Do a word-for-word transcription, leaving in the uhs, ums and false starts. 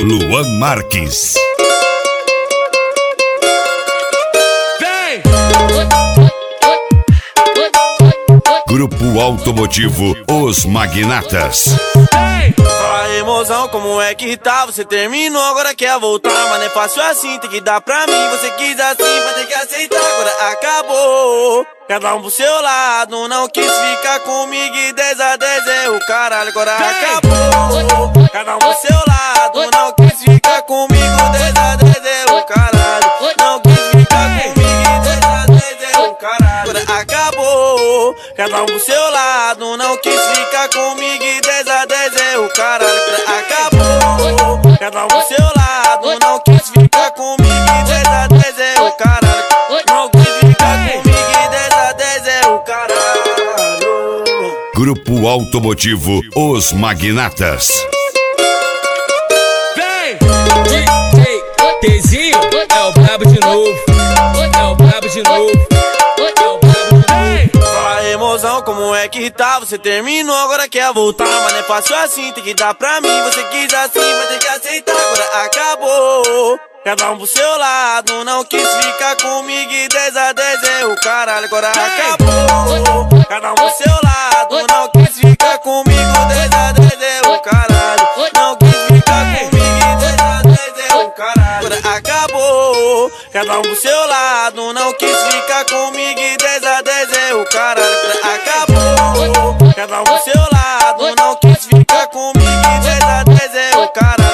Luan Marques. Vem! Grupo Automotivo Os Magnatas. Vem! Fala aí, mozão, como é que tá? Você terminou, agora quer voltar, mas não é fácil assim, tem que dar pra mim. Você quis assim, vai ter que aceitar, agora acabou. Cada um pro seu lado, não quis ficar comigo e dez a dez é o caralho, agora Vem! acabou. Cada um pro seu lado, não quis ficar comigo, dez a dez é o caralho. Não quis ficar comigo e dez a dez é o caralho, agora acabou. Cada um pro seu lado, não quis ficar comigo e dez a dez é o caralho, agora acabou. Cada um pro seu lado, não quis ficar comigo e dez a dez é o caralho. Não quis ficar comigo e dez a dez é o caralho. Grupo Automotivo Os Magnatas. Vem! D J Tezinho é o brabo de novo, é o brabo de novo, é o brabo de novo. Vem! Fala aí, mozão, como é que tá? Você terminou, agora quer voltar, mas não é fácil assim, tem que dar pra mim. Você quis assim, vai ter que aceitar, agora acabou. Cada um pro seu lado, não quis ficar comigo e dez a dez é o caralho, agora acabou. Cada um pro seu lado, não quis ficar comigo, dez a dez é o caralho. Não quis ficar comigo e dez a dez é o caralho, agora acabou. Cada um pro seu lado, não quis ficar comigo e dez a dez é o caralho, agora acabou. Cada um pro seu lado, não quis ficar comigo e dez a dez é o caralho.